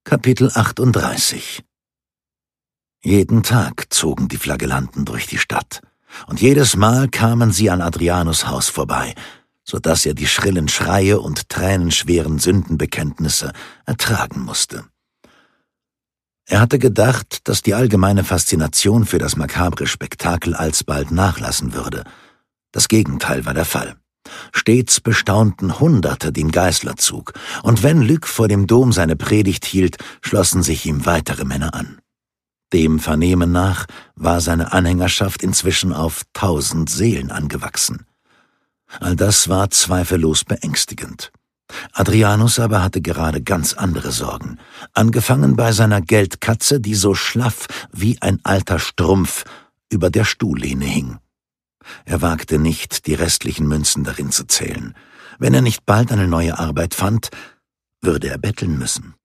Kapitel 38. Jeden Tag zogen die Flagellanten durch die Stadt, und jedes Mal kamen sie an Adrianus Haus vorbei, so dass er die schrillen Schreie und tränenschweren Sündenbekenntnisse ertragen musste. Er hatte gedacht, dass die allgemeine Faszination für das makabre Spektakel alsbald nachlassen würde. Das Gegenteil war der Fall. Stets bestaunten Hunderte den Geißlerzug, und wenn Luc vor dem Dom seine Predigt hielt, schlossen sich ihm weitere Männer an. Dem Vernehmen nach war seine Anhängerschaft inzwischen auf 1000 Seelen angewachsen. All das war zweifellos beängstigend. Adrianus aber hatte gerade ganz andere Sorgen, angefangen bei seiner Geldkatze, die so schlaff wie ein alter Strumpf über der Stuhllehne hing. Er wagte nicht, die restlichen Münzen darin zu zählen. Wenn er nicht bald eine neue Arbeit fand, würde er betteln müssen.